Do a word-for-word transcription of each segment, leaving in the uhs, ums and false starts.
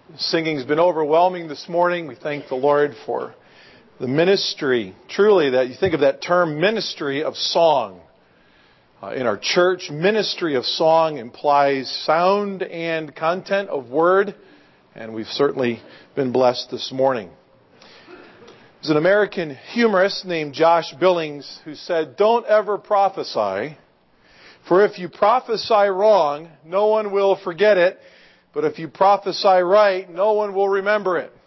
Singing's been overwhelming this morning. We thank the Lord for the ministry. Truly, that you think of that term, ministry of song. Uh, in our church, ministry of song implies sound and content of word, and we've certainly been blessed this morning. There's an American humorist named Josh Billings who said, "Don't ever prophesy, for if you prophesy wrong, no one will forget it. But if you prophesy right, no one will remember it."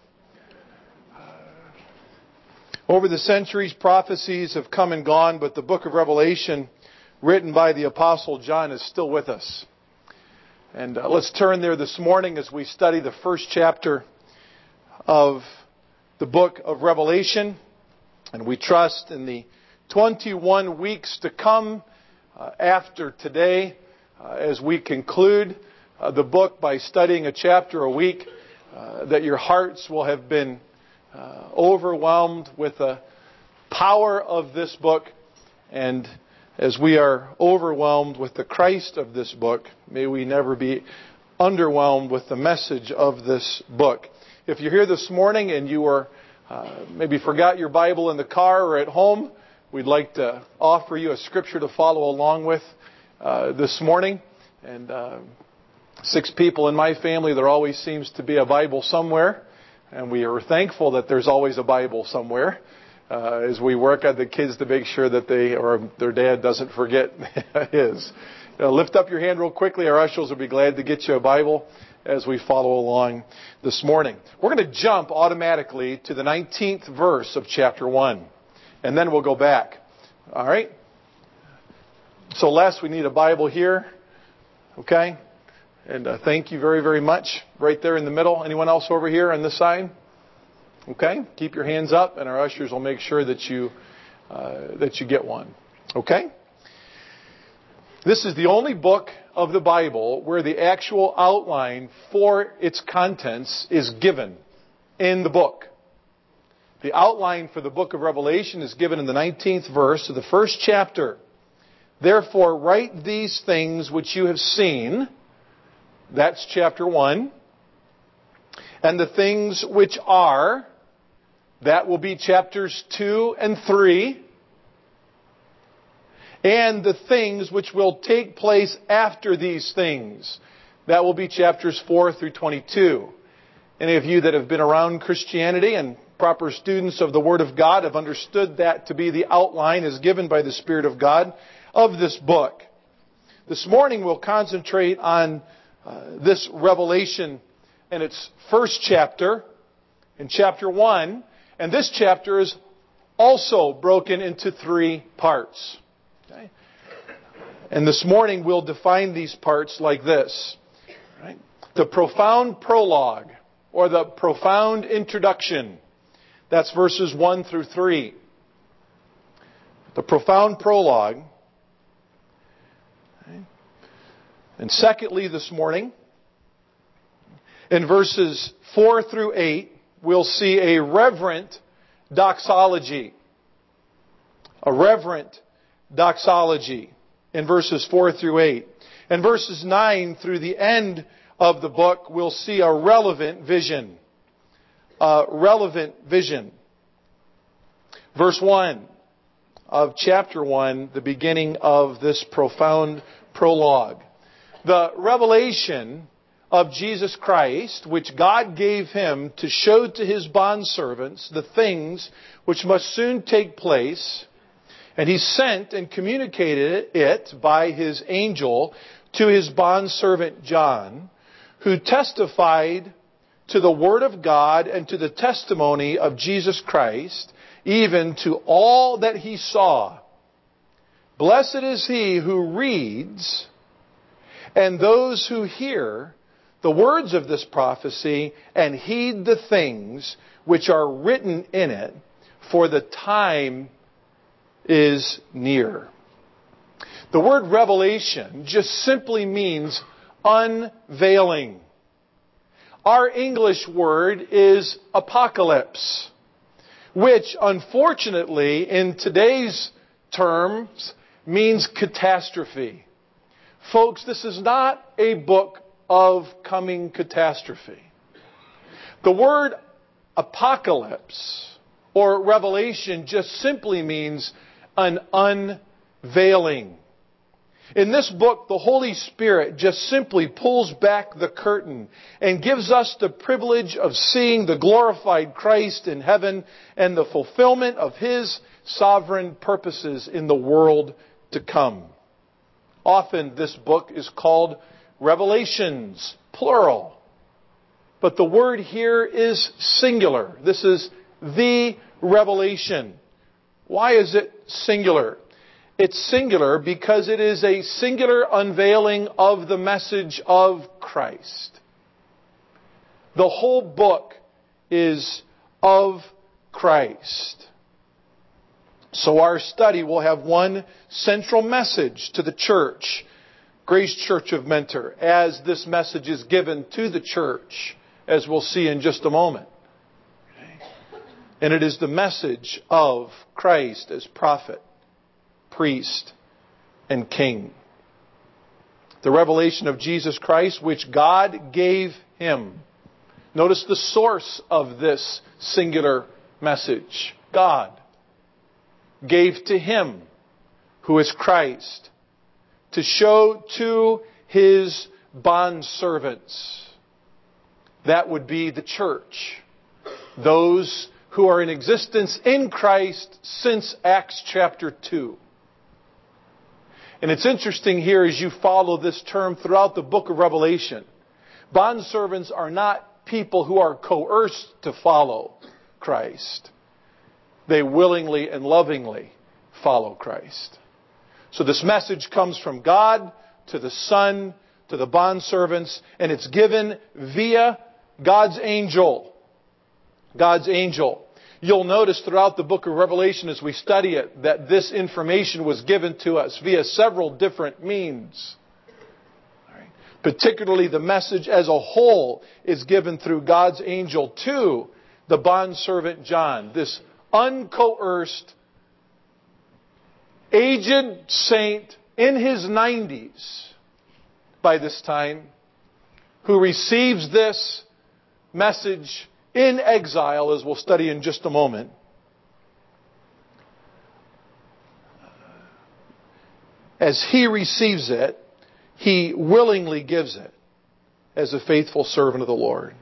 Over the centuries, prophecies have come and gone, but the book of Revelation, written by the Apostle John, is still with us. And uh, let's turn there this morning as we study the first chapter of the book of Revelation. And we trust in the twenty-one weeks to come uh, after today, uh, as we conclude Uh, the book by studying a chapter a week, uh, that your hearts will have been uh, overwhelmed with the power of this book. And as we are overwhelmed with the Christ of this book, may we never be underwhelmed with the message of this book. If you're here this morning and you are uh, maybe forgot your Bible in the car or at home, we'd like to offer you a scripture to follow along with uh, this morning. And uh, Six people in my family, there always seems to be a Bible somewhere. And we are thankful that there's always a Bible somewhere uh, as we work on the kids to make sure that they or their dad doesn't forget his. You know, lift up your hand real quickly. Our ushers will be glad to get you a Bible as we follow along this morning. We're going to jump automatically to the nineteenth verse of chapter one. And then we'll go back. All right? So Les, we need a Bible here. Okay? And uh, thank you very, very much. Right there in the middle. Anyone else over here on this side? Okay. Keep your hands up, and our ushers will make sure that you uh, that you get one. Okay. This is the only book of the Bible where the actual outline for its contents is given in the book. The outline for the book of Revelation is given in the nineteenth verse of the first chapter. Therefore, write these things which you have seen. That's chapter one. And the things which are, that will be chapters two and three. And the things which will take place after these things, that will be chapters four through twenty-two. Any of you that have been around Christianity and proper students of the Word of God have understood that to be the outline as given by the Spirit of God of this book. This morning we'll concentrate on Uh, this Revelation in its first chapter, in chapter one. And this chapter is also broken into three parts. Okay? And this morning we'll define these parts like this. Right? The profound prologue, or the profound introduction. That's verses one through three. The profound prologue. And secondly, this morning, in verses four through eight, we'll see a reverent doxology. A reverent doxology in verses four through eight. In verses nine through the end of the book, we'll see a relevant vision. A relevant vision. Verse one of chapter one, the beginning of this profound prologue. The revelation of Jesus Christ, which God gave Him to show to His bondservants the things which must soon take place. And He sent and communicated it by His angel to His bondservant John, who testified to the Word of God and to the testimony of Jesus Christ, even to all that he saw. Blessed is he who reads, and those who hear the words of this prophecy and heed the things which are written in it, for the time is near. The word revelation just simply means unveiling. Our English word is apocalypse, which unfortunately in today's terms means catastrophe. Folks, this is not a book of coming catastrophe. The word apocalypse or revelation just simply means an unveiling. In this book, the Holy Spirit just simply pulls back the curtain and gives us the privilege of seeing the glorified Christ in heaven and the fulfillment of His sovereign purposes in the world to come. Often this book is called Revelations, plural. But the word here is singular. This is the revelation. Why is it singular? It's singular because it is a singular unveiling of the message of Christ. The whole book is of Christ. So our study will have one central message to the church, Grace Church of Mentor, as this message is given to the church, as we'll see in just a moment. And it is the message of Christ as prophet, priest, and king. The revelation of Jesus Christ, which God gave Him. Notice the source of this singular message. God gave to Him, who is Christ, to show to His bondservants. That would be the church. Those who are in existence in Christ since Acts chapter two. And it's interesting here as you follow this term throughout the book of Revelation. Bondservants are not people who are coerced to follow Christ. They willingly and lovingly follow Christ. So this message comes from God to the Son, to the bondservants, and it's given via God's angel. God's angel. You'll notice throughout the book of Revelation as we study it that this information was given to us via several different means. All right. Particularly the message as a whole is given through God's angel to the bondservant John, this uncoerced, aged saint in his nineties by this time, who receives this message in exile, as we'll study in just a moment. As he receives it, he willingly gives it as a faithful servant of the Lord.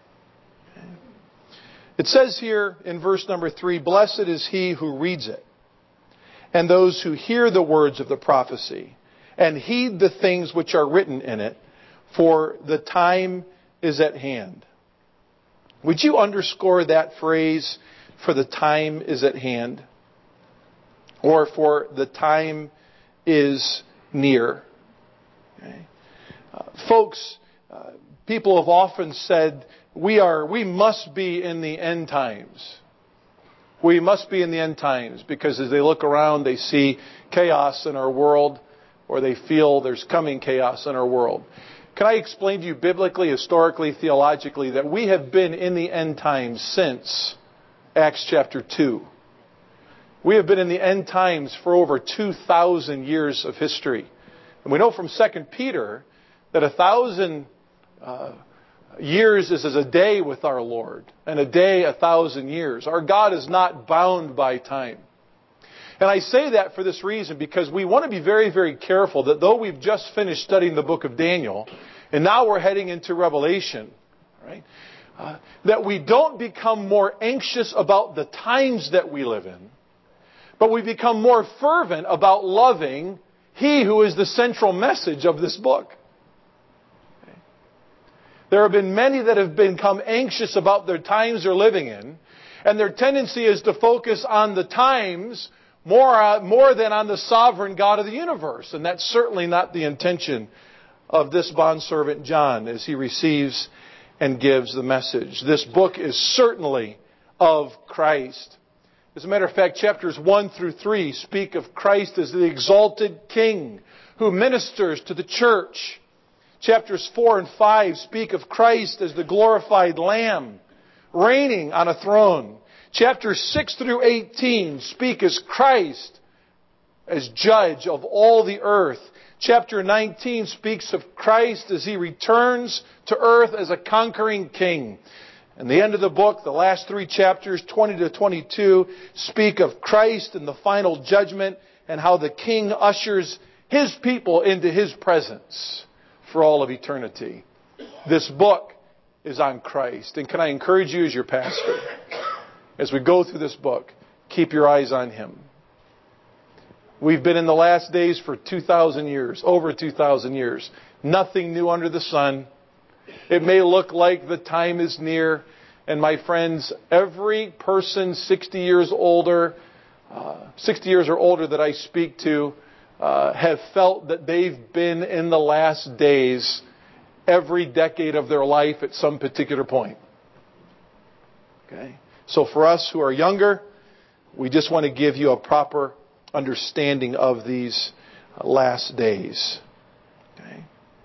It says here in verse number three, "Blessed is he who reads it, and those who hear the words of the prophecy, and heed the things which are written in it, for the time is at hand." Would you underscore that phrase, "for the time is at hand"? Or "for the time is near"? Okay. Uh, folks, uh, people have often said, we are, we must be in the end times. We must be in the end times because as they look around, they see chaos in our world, or they feel there's coming chaos in our world. Can I explain to you biblically, historically, theologically, that we have been in the end times since Acts chapter two. We have been in the end times for over two thousand years of history. And we know from Second Peter that a thousand uh, years is as a day with our Lord, and a day a thousand years. Our God is not bound by time. And I say that for this reason, because we want to be very, very careful that though we've just finished studying the book of Daniel, and now we're heading into Revelation, right? Uh, that we don't become more anxious about the times that we live in, but we become more fervent about loving He who is the central message of this book. Okay. There have been many that have become anxious about their times they're living in, and their tendency is to focus on the times More, uh, more than on the sovereign God of the universe. And that's certainly not the intention of this bondservant John as he receives and gives the message. This book is certainly of Christ. As a matter of fact, chapters one through three speak of Christ as the exalted King who ministers to the church. Chapters four and five speak of Christ as the glorified Lamb reigning on a throne. Chapters six through eighteen speak as Christ as judge of all the earth. Chapter nineteen speaks of Christ as He returns to earth as a conquering king. And the end of the book, the last three chapters, twenty to twenty-two, speak of Christ and the final judgment and how the King ushers His people into His presence for all of eternity. This book is on Christ. And can I encourage you as your pastor, as we go through this book, keep your eyes on Him. We've been in the last days for two thousand years, over two thousand years. Nothing new under the sun. It may look like the time is near. And my friends, every person sixty years older, uh, sixty years or older that I speak to, uh, have felt that they've been in the last days every decade of their life at some particular point. Okay? So for us who are younger, we just want to give you a proper understanding of these last days. Okay?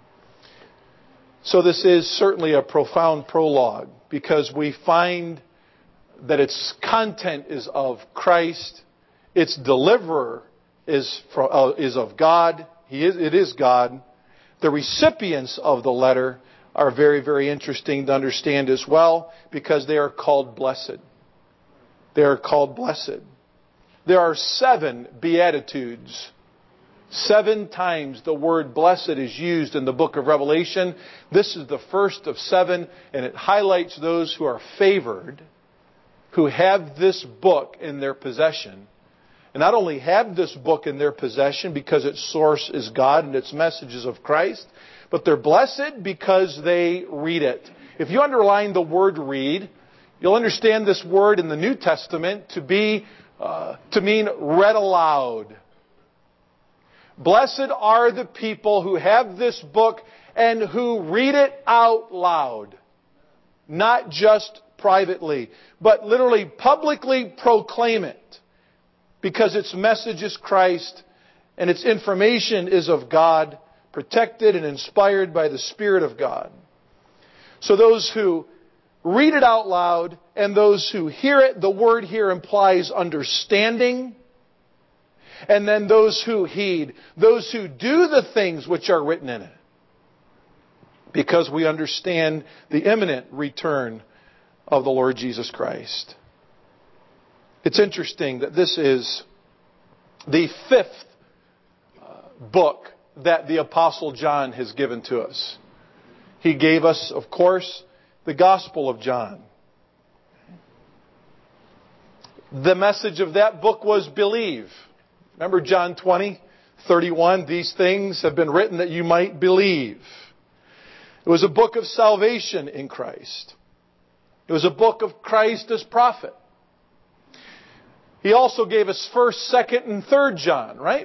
So this is certainly a profound prologue because we find that its content is of Christ, its deliverer is from, uh, is of God. He is, it is God. The recipients of the letter are very, very interesting to understand as well because they are called blessed. They are called blessed. There are seven Beatitudes. Seven times the word blessed is used in the book of Revelation. This is the first of seven, and it highlights those who are favored, who have this book in their possession. And not only have this book in their possession because its source is God and its message is of Christ, but they're blessed because they read it. If you underline the word read, you'll understand this word in the New Testament to be uh, to mean read aloud. Blessed are the people who have this book and who read it out loud. Not just privately, but literally publicly proclaim it. Because its message is Christ and its information is of God, protected and inspired by the Spirit of God. So those who read it out loud and those who hear it, the word here implies understanding. And then those who heed, those who do the things which are written in it. Because we understand the imminent return of the Lord Jesus Christ. It's interesting that this is the fifth uh, book that the Apostle John has given to us. He gave us, of course, the Gospel of John. The message of that book was believe. Remember John twenty, thirty-one, these things have been written that you might believe. It was a book of salvation in Christ. It was a book of Christ as prophet. He also gave us first, second, and third John, right?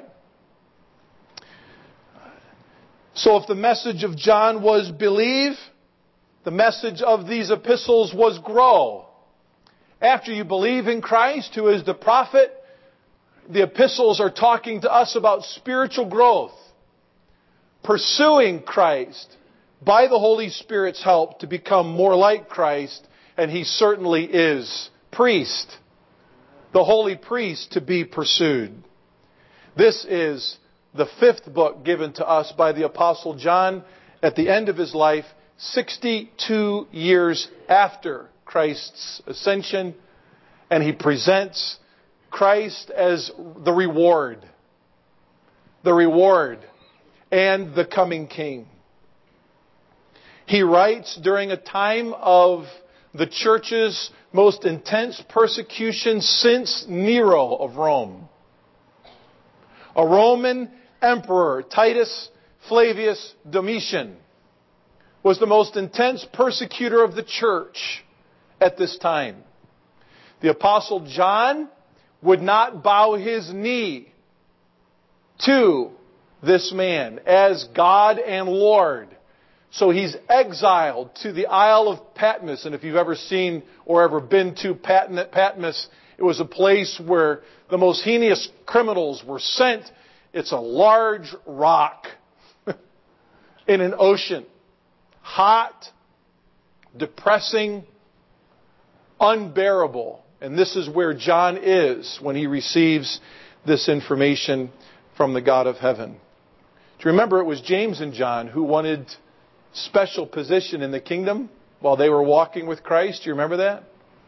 So if the message of John was believe, the message of these epistles was grow. After you believe in Christ, who is the prophet, the epistles are talking to us about spiritual growth. Pursuing Christ by the Holy Spirit's help to become more like Christ, and He certainly is priest. The holy priest to be pursued. This is the fifth book given to us by the Apostle John at the end of his life, sixty-two years after Christ's ascension, and he presents Christ as the reward. The reward and the coming King. He writes during a time of the church's most intense persecution since Nero of Rome. A Roman emperor, Titus Flavius Domitian, was the most intense persecutor of the church at this time. The Apostle John would not bow his knee to this man as God and Lord. So he's exiled to the Isle of Patmos. And if you've ever seen or ever been to Patmos, it was a place where the most heinous criminals were sent. It's a large rock in an ocean. Hot, depressing, unbearable. And this is where John is when he receives this information from the God of heaven. Do you remember it was James and John who wanted special position in the kingdom? while they were walking with Christ. Do you remember that?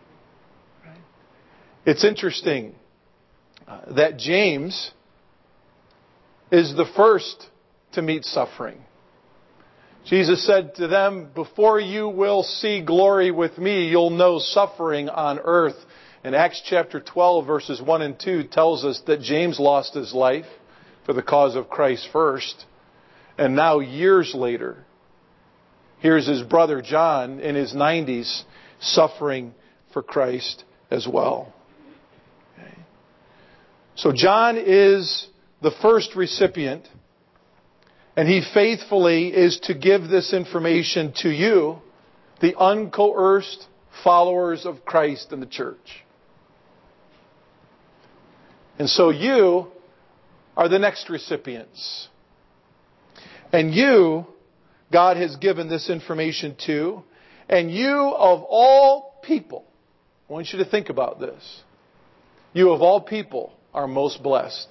It's interesting uh, that James is the first to meet suffering. Jesus said to them, before you will see glory with me, you'll know suffering on earth. And Acts chapter twelve, verses one and two tells us that James lost his life for the cause of Christ first. And now, years later, here's his brother John in his nineties suffering for Christ as well. Okay. So John is the first recipient, and he faithfully is to give this information to you, the uncoerced followers of Christ in the church. And so you are the next recipients. And you, God has given this information to, and you of all people, I want you to think about this. You of all people are most blessed.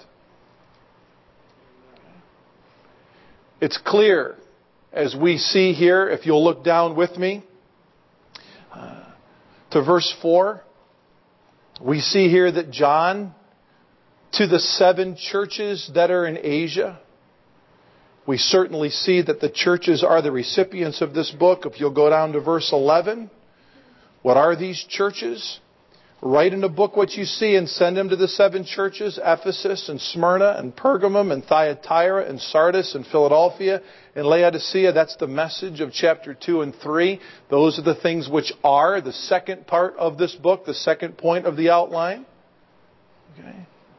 It's clear, as we see here, if you'll look down with me, uh, to verse four, we see here that John, to the seven churches that are in Asia, we certainly see that the churches are the recipients of this book. If you'll go down to verse eleven, what are these churches? Write in the book what you see and send them to the seven churches, Ephesus and Smyrna and Pergamum and Thyatira and Sardis and Philadelphia and Laodicea. That's the message of chapter two and three. Those are the things which are the second part of this book, the second point of the outline. Okay.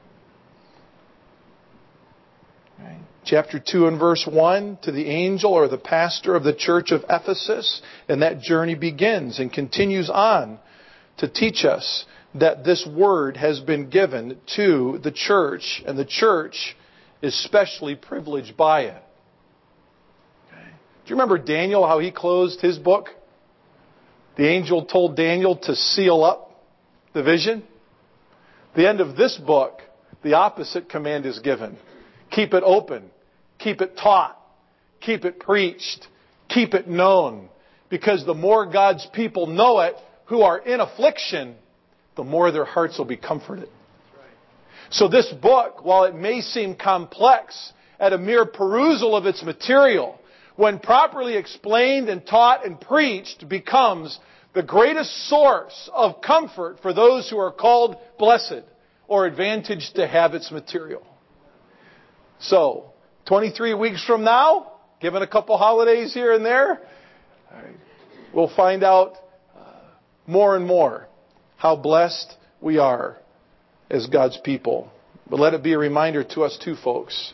Okay. Chapter two and verse one, to the angel or the pastor of the church of Ephesus. And that journey begins and continues on to teach us that this word has been given to the church, and the church is specially privileged by it. Okay. Do you remember Daniel, how he closed his book? The angel told Daniel to seal up the vision. The end of this book, the opposite command is given. Keep it open. Keep it taught. Keep it preached. Keep it known. Because the more God's people know it, who are in affliction, the more their hearts will be comforted. So this book, while it may seem complex at a mere perusal of its material, when properly explained and taught and preached, becomes the greatest source of comfort for those who are called blessed or advantaged to have its material. So, twenty-three weeks from now, given a couple holidays here and there, we'll find out more and more how blessed we are as God's people. But let it be a reminder to us too, folks,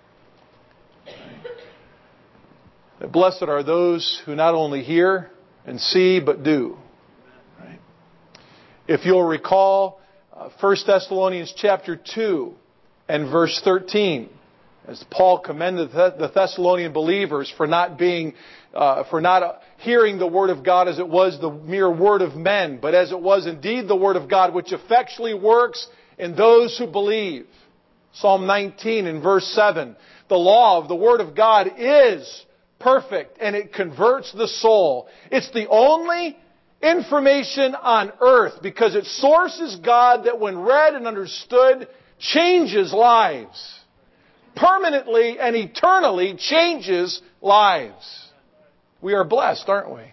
that blessed are those who not only hear and see, but do. Right? If you'll recall, uh, First Thessalonians chapter two and verse thirteen, as Paul commended the Thessalonian believers for not being, uh, for not hearing the word of God as it was the mere word of men, but as it was indeed the word of God, which effectually works in those who believe. Psalm nineteen and verse seven, the law of the word of God is perfect and it converts the soul. It's the only information on earth because its source is God that when read and understood changes lives. Permanently and eternally changes lives. We are blessed, aren't we?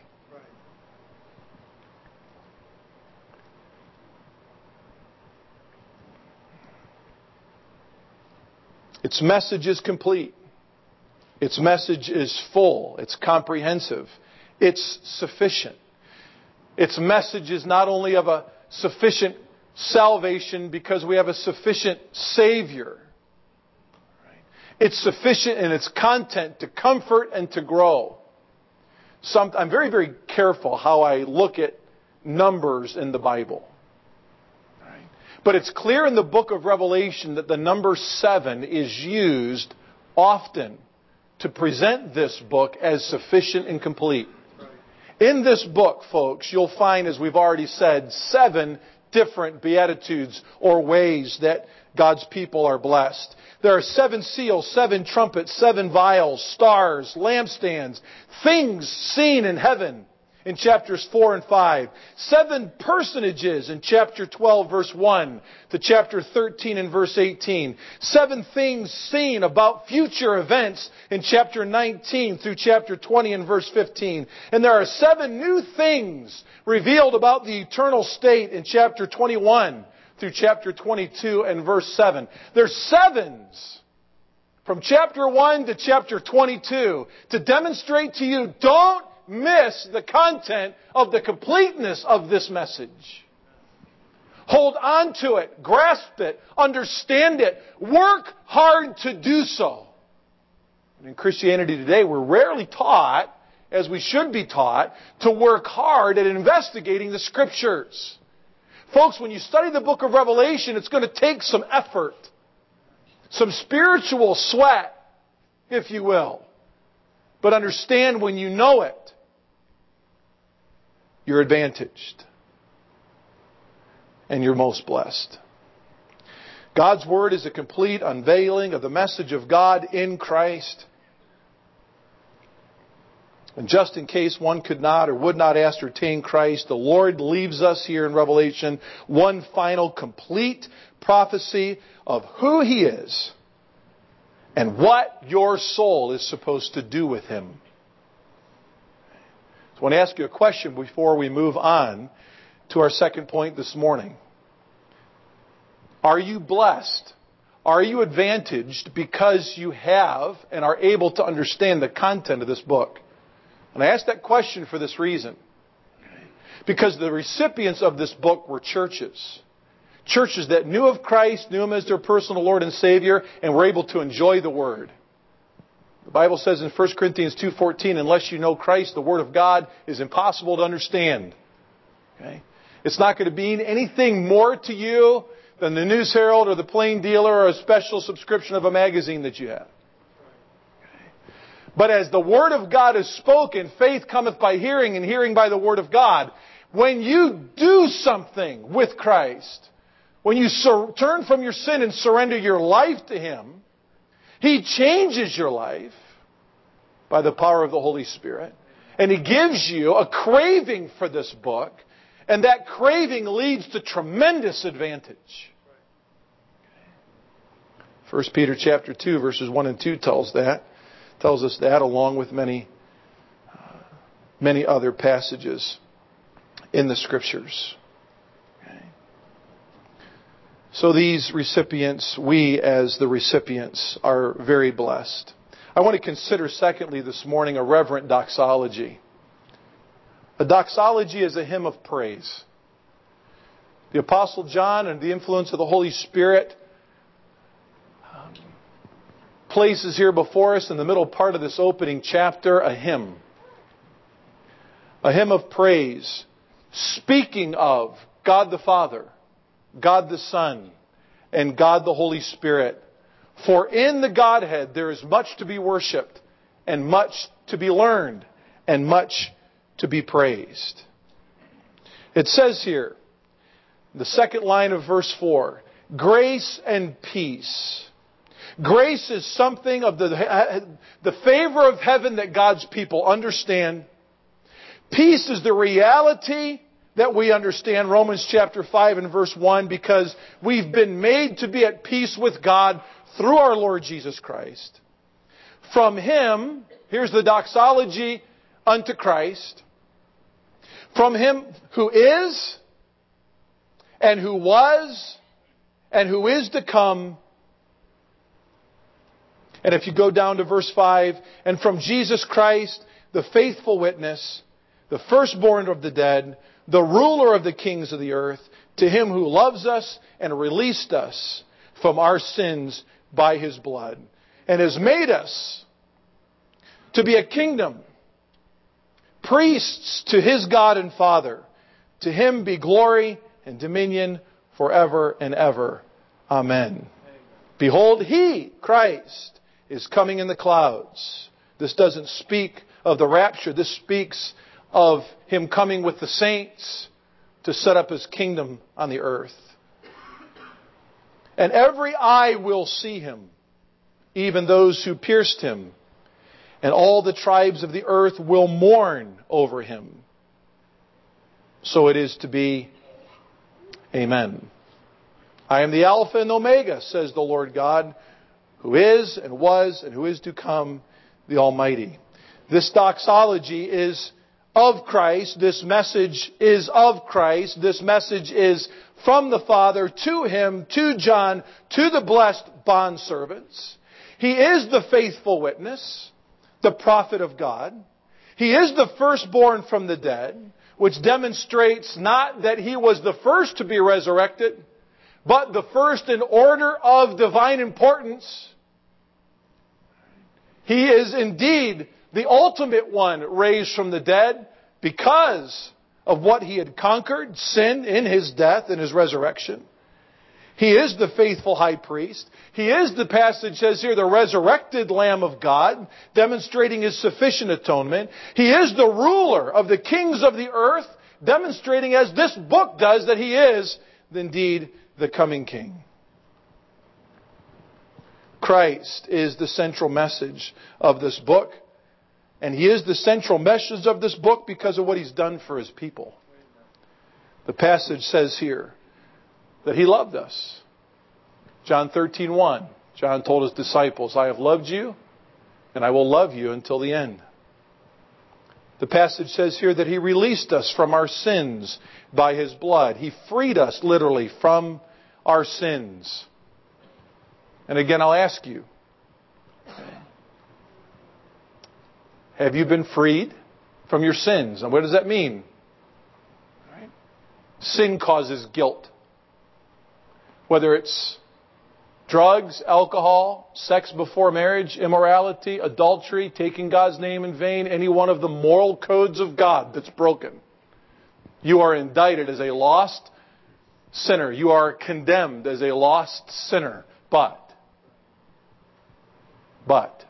Its message is complete. Its message is full. It's comprehensive. It's sufficient. Its message is not only of a sufficient salvation because we have a sufficient Savior. It's sufficient in its content to comfort and to grow. Some, I'm very, very careful how I look at numbers in the Bible. Right? But it's clear in the book of Revelation that the number seven is used often to present this book as sufficient and complete. In this book, folks, you'll find, as we've already said, seven different beatitudes or ways that God's people are blessed. There are seven seals, seven trumpets, seven vials, stars, lampstands, things seen in heaven, in chapters four and five. Seven personages in chapter twelve, verse one to chapter thirteen and verse eighteen. Seven things seen about future events in chapter nineteen through chapter twenty and verse fifteen. And there are seven new things revealed about the eternal state in chapter twenty-one through chapter twenty-two and verse seven. There's sevens from chapter one to chapter twenty-two to demonstrate to you, don't miss the content of the completeness of this message. Hold on to it, grasp it, understand it, work hard to do so. And in Christianity today, we're rarely taught, as we should be taught, to work hard at investigating the Scriptures. Folks, when you study the book of Revelation, it's going to take some effort, some spiritual sweat, if you will. But understand, when you know it, you're advantaged. And you're most blessed. God's Word is a complete unveiling of the message of God in Christ. And just in case one could not or would not ascertain Christ, the Lord leaves us here in Revelation one final complete prophecy of who He is and what your soul is supposed to do with Him. So I want to ask you a question before we move on to our second point this morning. Are you blessed? Are you advantaged because you have and are able to understand the content of this book? And I ask that question for this reason. Because the recipients of this book were churches. Churches that knew of Christ, knew Him as their personal Lord and Savior, and were able to enjoy the Word. The Bible says in First Corinthians two fourteen, unless you know Christ, the Word of God is impossible to understand. Okay? It's not going to mean anything more to you than the News Herald or the Plain Dealer or a special subscription of a magazine that you have. But as the Word of God is spoken, faith cometh by hearing, and hearing by the Word of God. When you do something with Christ, when you sur- turn from your sin and surrender your life to Him, He changes your life by the power of the Holy Spirit. And He gives you a craving for this book, and that craving leads to tremendous advantage. First Peter chapter two, verses one and two tells that. Tells us that, along with many, uh, many other passages in the Scriptures. Okay. So these recipients, we as the recipients, are very blessed. I want to consider, secondly, this morning, a reverent doxology. A doxology is a hymn of praise. The Apostle John, and the influence of the Holy Spirit, places here before us in the middle part of this opening chapter a hymn. A hymn of praise, speaking of God the Father, God the Son, and God the Holy Spirit. For in the Godhead there is much to be worshipped, and much to be learned, and much to be praised. It says here, the second line of verse four, grace and peace. Grace is something of the, the favor of heaven that God's people understand. Peace is the reality that we understand. Romans chapter five and verse one, because we've been made to be at peace with God through our Lord Jesus Christ. From Him, here's the doxology unto Christ. From Him who is, and who was, and who is to come. And if you go down to verse five, and from Jesus Christ, the faithful witness, the firstborn of the dead, the ruler of the kings of the earth, to Him who loves us and released us from our sins by His blood, and has made us to be a kingdom, priests to His God and Father. To Him be glory and dominion forever and ever. Amen. Behold, He, Christ, is coming in the clouds. This doesn't speak of the rapture. This speaks of Him coming with the saints to set up His kingdom on the earth. And every eye will see Him, even those who pierced Him. And all the tribes of the earth will mourn over Him. so it is to be. Amen. I am the Alpha and Omega, says the Lord God, who is and was and who is to come, the Almighty. This doxology is of Christ. This message is of Christ. This message is from the Father to Him, to John, to the blessed bondservants. He is the faithful witness, the prophet of God. He is the firstborn from the dead, which demonstrates not that He was the first to be resurrected, but the first in order of divine importance. He is indeed the ultimate one raised from the dead because of what He had conquered, sin, in His death and His resurrection. He is the faithful high priest. He is, the passage says here, the resurrected Lamb of God, demonstrating His sufficient atonement. He is the ruler of the kings of the earth, demonstrating, as this book does, that He is indeed the coming King. Christ is the central message of this book. And He is the central message of this book because of what He's done for His people. The passage says here that He loved us. John thirteen one. John told His disciples, I have loved you and I will love you until the end. The passage says here that He released us from our sins by His blood. He freed us literally from our sins. And again, I'll ask you, have you been freed from your sins? And what does that mean? Right? Sin causes guilt. Whether it's drugs, alcohol, sex before marriage, immorality, adultery, taking God's name in vain, any one of the moral codes of God that's broken. You are indicted as a lost sinner. You are condemned as a lost sinner. But, but,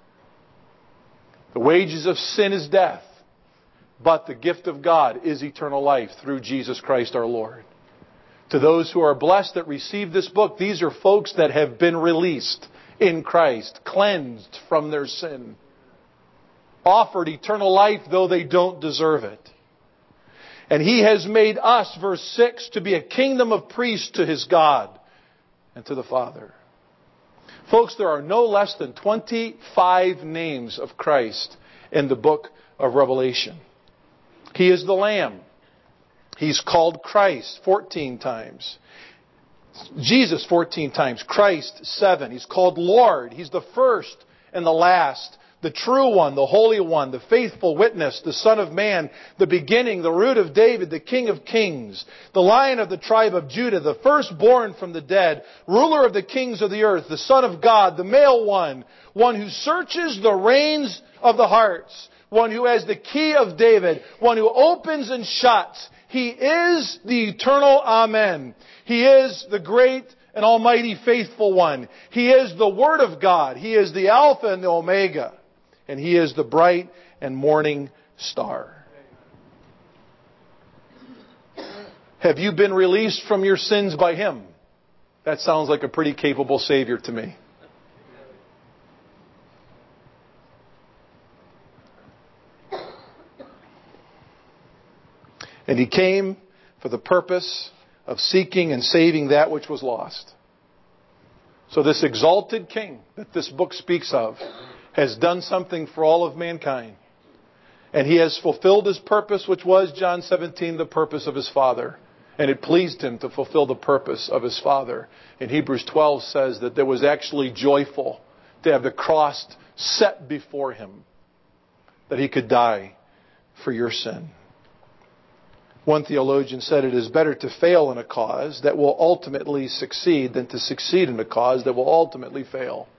the wages of sin is death, but the gift of God is eternal life through Jesus Christ our Lord. To those who are blessed that receive this book, these are folks that have been released in Christ, cleansed from their sin, offered eternal life though they don't deserve it. And He has made us, verse six, to be a kingdom of priests to His God and to the Father. Folks, there are no less than twenty-five names of Christ in the book of Revelation. He is the Lamb. He's called Christ fourteen times. Jesus fourteen times. Christ seven. He's called Lord. He's the first and the last. The true one, the Holy One, the faithful witness, the Son of Man, the beginning, the root of David, the King of Kings, the Lion of the tribe of Judah, the firstborn from the dead, ruler of the kings of the earth, the Son of God, the male one, one who searches the reins of the hearts, one who has the key of David, one who opens and shuts. He is the eternal Amen. He is the great and almighty faithful one. He is the Word of God. He is the Alpha and the Omega. And He is the bright and morning star. Have you been released from your sins by Him? That sounds like a pretty capable Savior to me. And He came for the purpose of seeking and saving that which was lost. So this exalted King that this book speaks of has done something for all of mankind. And He has fulfilled His purpose, which was, John seventeen, the purpose of His Father. And it pleased Him to fulfill the purpose of His Father. And Hebrews twelve says that it was actually joyful to have the cross set before Him, that He could die for your sin. One theologian said it is better to fail in a cause that will ultimately succeed than to succeed in a cause that will ultimately fail.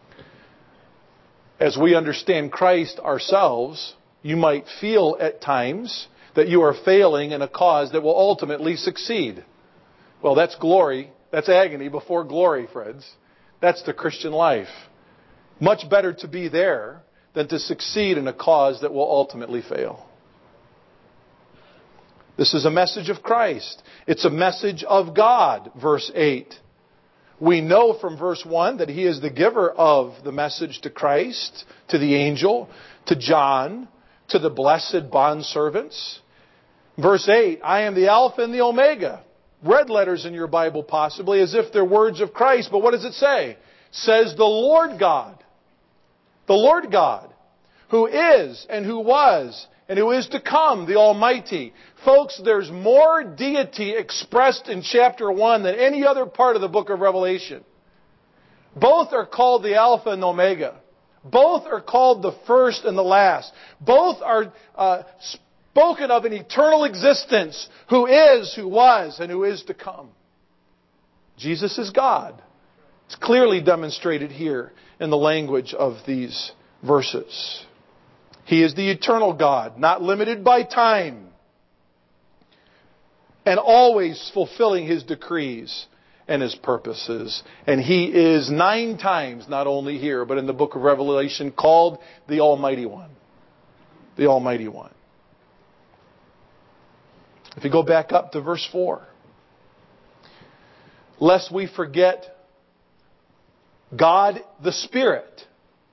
As we understand Christ ourselves, you might feel at times that you are failing in a cause that will ultimately succeed. Well, that's glory. That's agony before glory, friends. That's the Christian life. Much better to be there than to succeed in a cause that will ultimately fail. This is a message of Christ. It's a message of God, verse eight. We know from verse one that He is the giver of the message to Christ, to the angel, to John, to the blessed bondservants. Verse eight, I am the Alpha and the Omega. Red letters in your Bible possibly, as if they're words of Christ. But what does it say? It says the Lord God. The Lord God, who is and who was and who is to come, the Almighty. Folks, there's more deity expressed in chapter one than any other part of the book of Revelation. Both are called the Alpha and Omega. Both are called the first and the last. Both are uh, spoken of in eternal existence, who is, who was, and who is to come. Jesus is God. It's clearly demonstrated here in the language of these verses. He is the eternal God, not limited by time, and always fulfilling His decrees and His purposes. And He is nine times, not only here, but in the book of Revelation, called the Almighty One. The Almighty One. If you go back up to verse four. Lest we forget God the Spirit.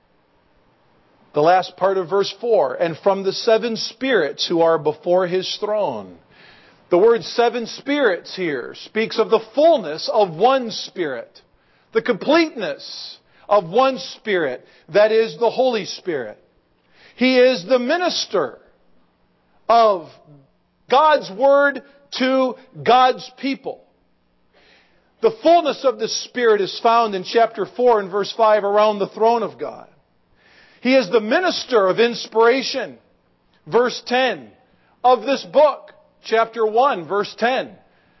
The last part of verse four. And from the seven spirits who are before His throne. The word seven spirits here speaks of the fullness of one Spirit. The completeness of one Spirit. That is the Holy Spirit. He is the minister of God's Word to God's people. The fullness of the Spirit is found in chapter four and verse five around the throne of God. He is the minister of inspiration. Verse ten of this book. Chapter one, verse ten.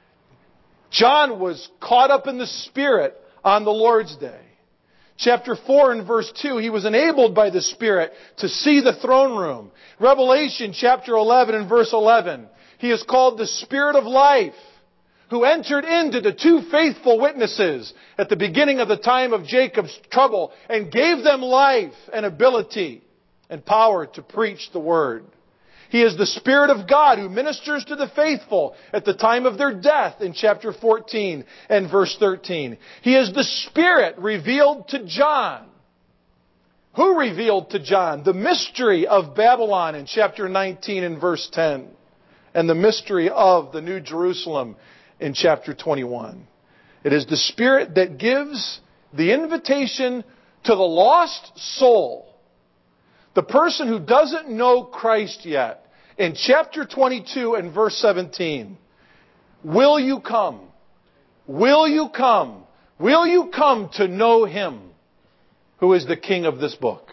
John was caught up in the Spirit on the Lord's day. Chapter four and verse two, he was enabled by the Spirit to see the throne room. Revelation chapter eleven and verse eleven. He is called the Spirit of life, who entered into the two faithful witnesses at the beginning of the time of Jacob's trouble and gave them life and ability and power to preach the Word. He is the Spirit of God who ministers to the faithful at the time of their death in chapter fourteen and verse thirteen. He is the Spirit revealed to John. Who revealed to John? The mystery of Babylon in chapter nineteen and verse ten. And the mystery of the New Jerusalem in chapter twenty-one. It is the Spirit that gives the invitation to the lost soul. The person who doesn't know Christ yet, in chapter twenty-two and verse seventeen, will you come? Will you come? Will you come to know Him who is the King of this book?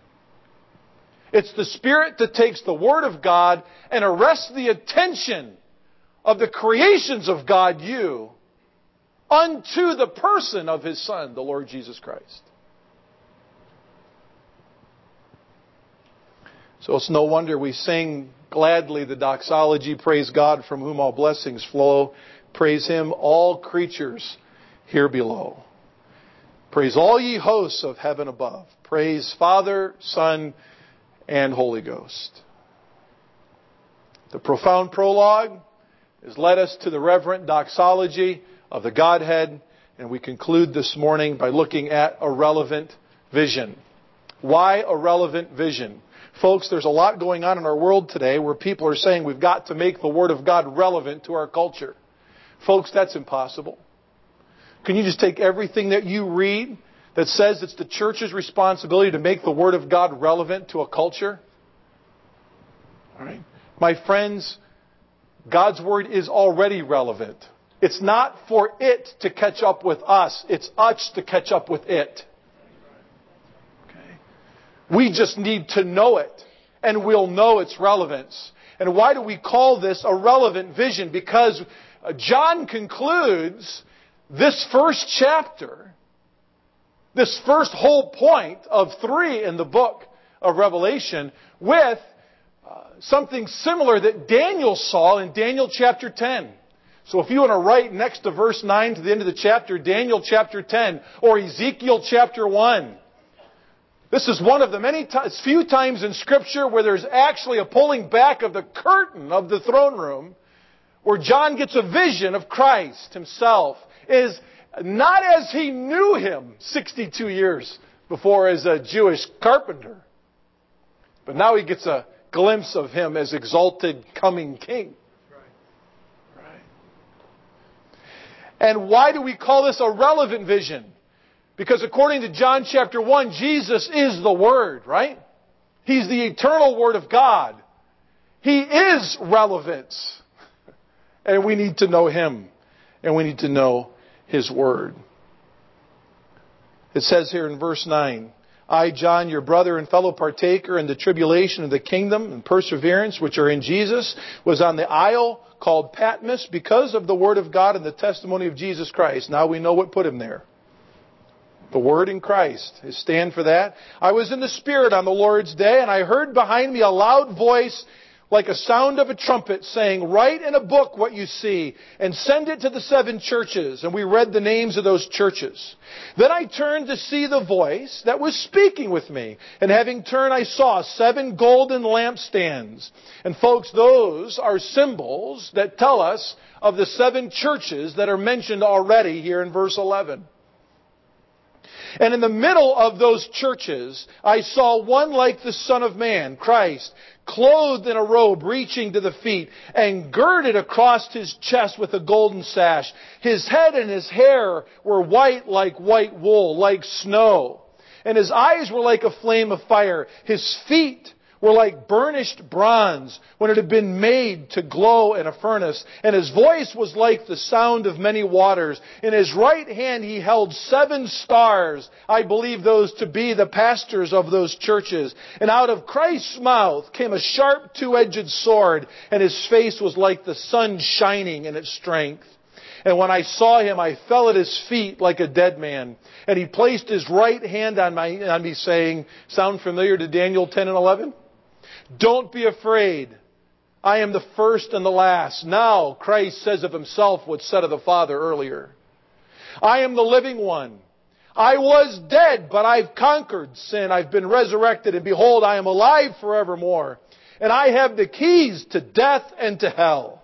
It's the Spirit that takes the Word of God and arrests the attention of the creations of God, you, unto the person of His Son, the Lord Jesus Christ. So it's no wonder we sing gladly the doxology, praise God from whom all blessings flow. Praise Him, all creatures here below. Praise all ye hosts of heaven above. Praise Father, Son, and Holy Ghost. The profound prologue has led us to the reverent doxology of the Godhead, and we conclude this morning by looking at a relevant vision. Why a relevant vision? Folks, there's a lot going on in our world today where people are saying we've got to make the Word of God relevant to our culture. Folks, that's impossible. Can you just take everything that you read that says it's the church's responsibility to make the Word of God relevant to a culture? All right. My friends, God's Word is already relevant. It's not for it to catch up with us. It's us to catch up with it. We just need to know it, and we'll know its relevance. And why do we call this a relevant vision? Because John concludes this first chapter, this first whole point of three in the book of Revelation, with uh, something similar that Daniel saw in Daniel chapter ten. So if you want to write next to verse nine to the end of the chapter, Daniel chapter ten, or Ezekiel chapter one. This is one of the many times, few times in Scripture where there's actually a pulling back of the curtain of the throne room, where John gets a vision of Christ Himself, is not as he knew Him sixty-two years before as a Jewish carpenter, but now he gets a glimpse of Him as exalted coming King And why do we call this a relevant vision? Because according to John chapter one, Jesus is the Word, right? He's the eternal Word of God. He is relevance. And we need to know Him. And we need to know His Word. It says here in verse nine, I, John, your brother and fellow partaker in the tribulation of the kingdom and perseverance which are in Jesus, was on the isle called Patmos because of the Word of God and the testimony of Jesus Christ. Now we know what put him there. The Word in Christ. His stand for that. I was in the Spirit on the Lord's day, and I heard behind me a loud voice like a sound of a trumpet saying, write in a book what you see and send it to the seven churches. And we read the names of those churches. Then I turned to see the voice that was speaking with me. And having turned, I saw seven golden lampstands. And folks, those are symbols that tell us of the seven churches that are mentioned already here in verse eleven. And in the middle of those churches, I saw one like the Son of Man, Christ, clothed in a robe reaching to the feet, and girded across his chest with a golden sash. His head and his hair were white like white wool, like snow. And his eyes were like a flame of fire. His feet were like burnished bronze when it had been made to glow in a furnace. And his voice was like the sound of many waters. In his right hand he held seven stars. I believe those to be the pastors of those churches. And out of Christ's mouth came a sharp two-edged sword, and his face was like the sun shining in its strength. And when I saw him, I fell at his feet like a dead man. And he placed his right hand on, my, on me, saying, sound familiar to Daniel ten and eleven? Don't be afraid. I am the first and the last. Now, Christ says of himself what's said of the Father earlier. I am the living one. I was dead, but I've conquered sin. I've been resurrected, and behold, I am alive forevermore. And I have the keys to death and to hell.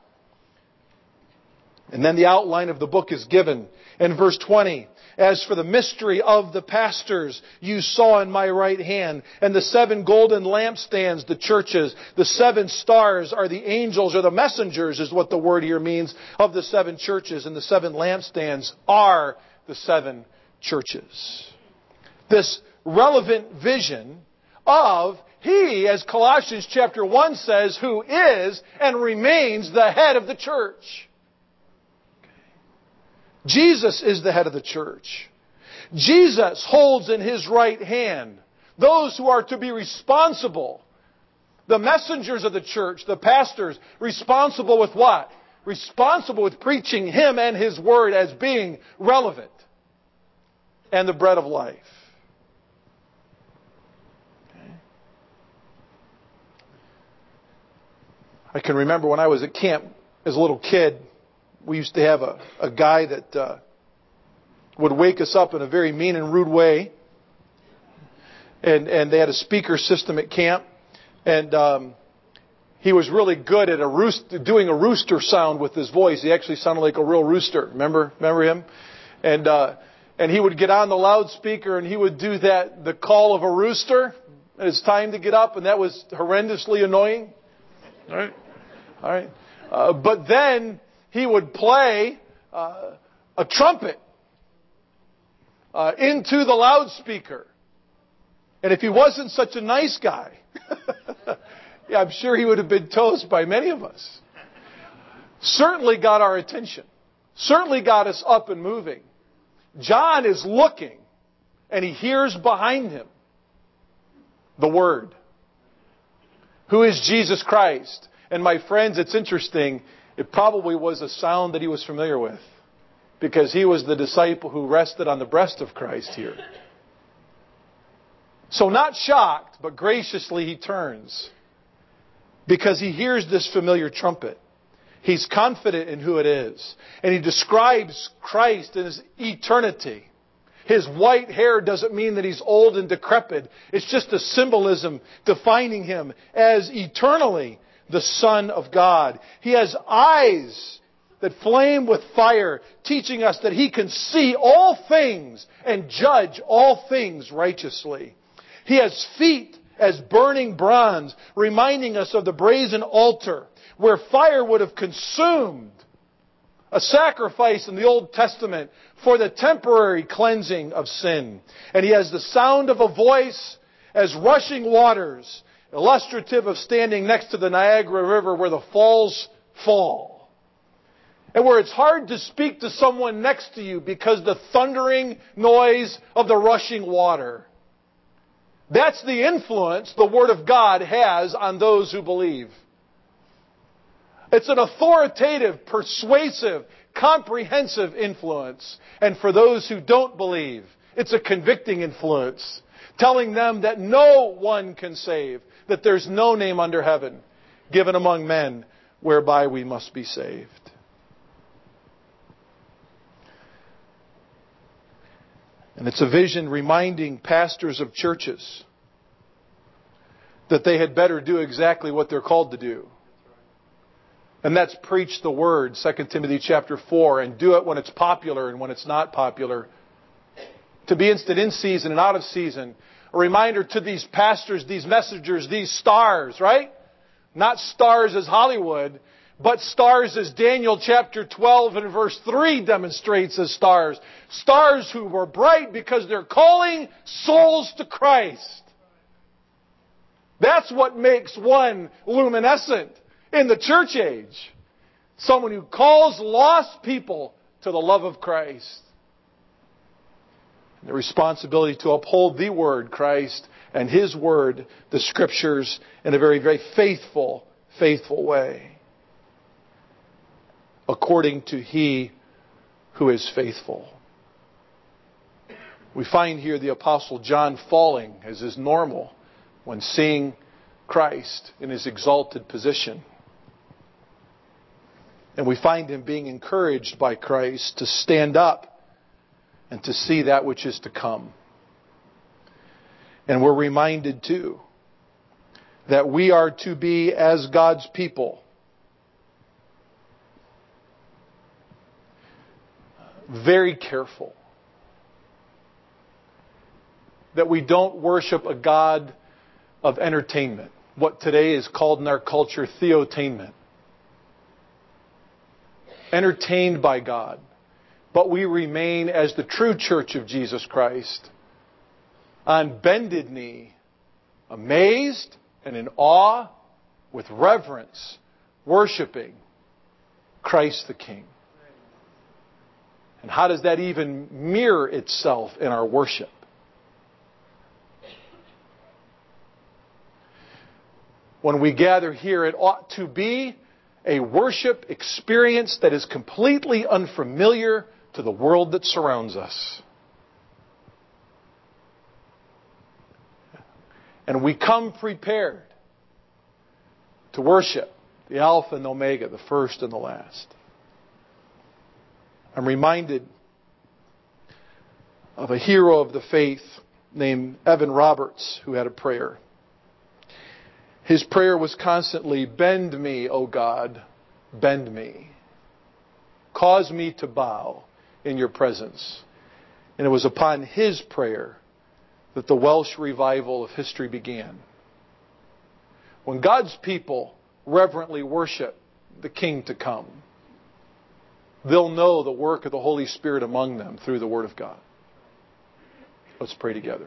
And then the outline of the book is given in verse twenty. As for the mystery of the pastors you saw in my right hand, and the seven golden lampstands, the churches, the seven stars are the angels or the messengers is what the word here means of the seven churches, and the seven lampstands are the seven churches. This relevant vision of He, as Colossians chapter one says, who is and remains the head of the church. Jesus is the head of the church. Jesus holds in His right hand those who are to be responsible. The messengers of the church, the pastors, responsible with what? Responsible with preaching Him and His Word as being relevant and the bread of life. Okay. I can remember when I was at camp as a little kid, we used to have a, a guy that uh, would wake us up in a very mean and rude way. And, and they had a speaker system at camp. And um, he was really good at a roost, doing a rooster sound with his voice. He actually sounded like a real rooster. Remember, remember him? And uh, and he would get on the loudspeaker and he would do that, the call of a rooster. And it's time to get up, and that was horrendously annoying. All right, all right. Uh, but then he would play uh, a trumpet uh, into the loudspeaker. And if he wasn't such a nice guy, yeah, I'm sure he would have been toast by many of us. Certainly got our attention. Certainly got us up and moving. John is looking, and he hears behind him the Word. Who is Jesus Christ? And my friends, it's interesting. It probably was a sound that he was familiar with, because he was the disciple who rested on the breast of Christ here. So not shocked, but graciously he turns, because he hears this familiar trumpet. He's confident in who it is. And he describes Christ in His eternity. His white hair doesn't mean that He's old and decrepit. It's just a symbolism defining Him as eternally the Son of God. He has eyes that flame with fire, teaching us that He can see all things and judge all things righteously. He has feet as burning bronze, reminding us of the brazen altar where fire would have consumed a sacrifice in the Old Testament for the temporary cleansing of sin. And He has the sound of a voice as rushing waters, illustrative of standing next to the Niagara River where the falls fall. And where it's hard to speak to someone next to you because the thundering noise of the rushing water. That's the influence the Word of God has on those who believe. It's an authoritative, persuasive, comprehensive influence. And for those who don't believe, it's a convicting influence, telling them that no one can save, that there's no name under heaven given among men whereby we must be saved. And it's a vision reminding pastors of churches that they had better do exactly what they're called to do. And that's preach the Word, Second Timothy chapter four, and do it when it's popular and when it's not popular. To be instant in season and out of season. A reminder to these pastors, these messengers, these stars, right? Not stars as Hollywood, but stars as Daniel chapter twelve and verse three demonstrates as stars. Stars who were bright because they're calling souls to Christ. That's what makes one luminescent in the church age. Someone who calls lost people to the love of Christ. The responsibility to uphold the Word, Christ, and His Word, the Scriptures, in a very, very faithful, faithful way. According to He who is faithful. We find here the Apostle John falling, as is normal, when seeing Christ in His exalted position. And we find him being encouraged by Christ to stand up and to see that which is to come. And we're reminded too that we are to be, as God's people, very careful that we don't worship a God of entertainment, what today is called in our culture theotainment. Entertained by God, but we remain as the true church of Jesus Christ, on bended knee, amazed and in awe, with reverence, worshiping Christ the King. And how does that even mirror itself in our worship? When we gather here, it ought to be a worship experience that is completely unfamiliar to the world that surrounds us. And we come prepared to worship the Alpha and Omega, the first and the last. I'm reminded of a hero of the faith named Evan Roberts who had a prayer. His prayer was constantly, bend me, O God, bend me. Cause me to bow in your presence. And it was upon his prayer that the Welsh revival of history began. When God's people reverently worship the King to come, they'll know the work of the Holy Spirit among them through the Word of God. Let's pray together.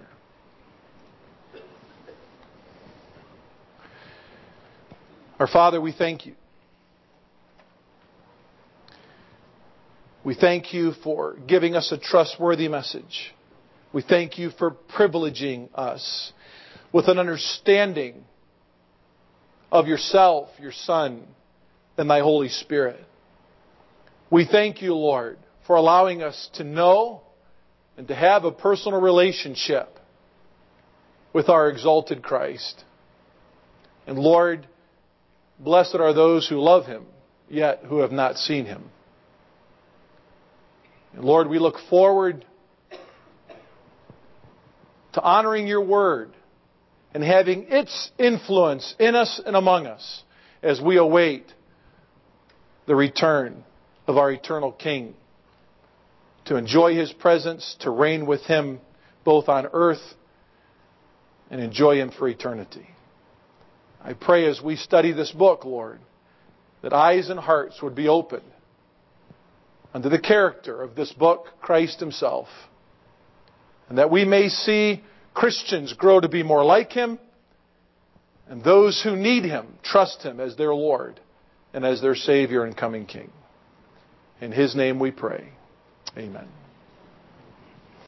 Our Father, we thank you. We thank you for giving us a trustworthy message. We thank you for privileging us with an understanding of yourself, your Son, and thy Holy Spirit. We thank you, Lord, for allowing us to know and to have a personal relationship with our exalted Christ. And Lord, blessed are those who love him, yet who have not seen him. And Lord, we look forward to honoring your word and having its influence in us and among us as we await the return of our eternal King, to enjoy his presence, to reign with him both on earth and enjoy him for eternity. I pray as we study this book, Lord, that eyes and hearts would be opened under the character of this book, Christ Himself. And that we may see Christians grow to be more like Him, and those who need Him trust Him as their Lord and as their Savior and coming King. In His name we pray. Amen.